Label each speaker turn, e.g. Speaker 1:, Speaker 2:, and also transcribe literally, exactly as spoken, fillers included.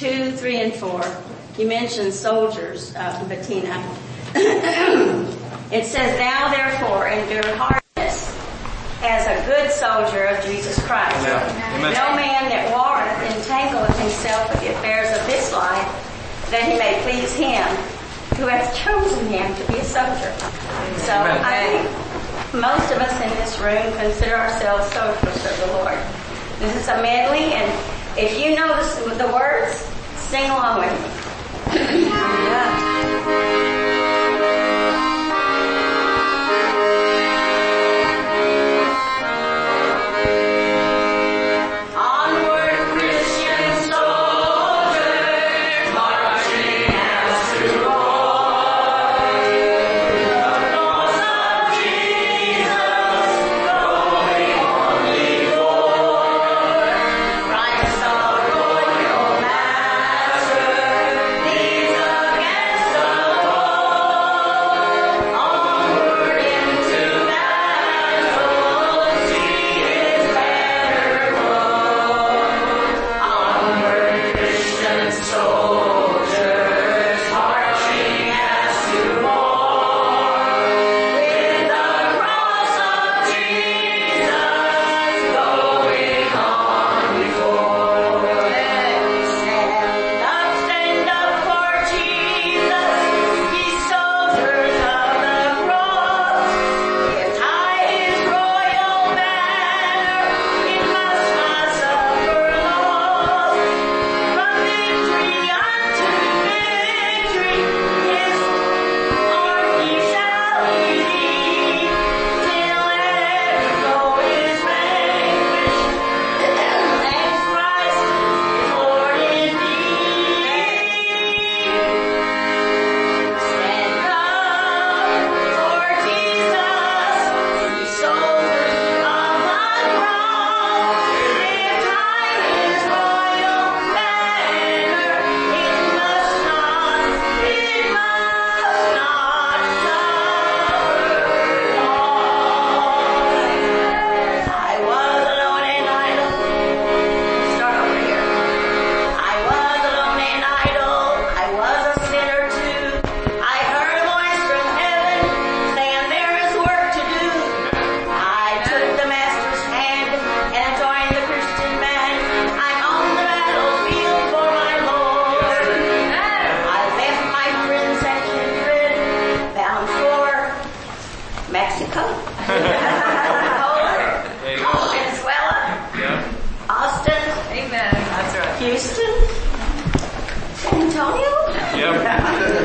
Speaker 1: two, three, and four, you mentioned soldiers, uh, Bettina. It says, "Now therefore endure hardness as a good soldier of Jesus Christ.
Speaker 2: Yeah.
Speaker 1: No man that warreth entangleth himself with the affairs of this life, that he may please him who hath chosen him to be a soldier." So
Speaker 2: Amen.
Speaker 1: I think most of us in this room consider ourselves soldiers of the Lord. This is a medley, and if you know the, the words, sing along with me. Yeah.
Speaker 3: Amen. That's right.
Speaker 1: Houston, San Antonio.
Speaker 2: Yep.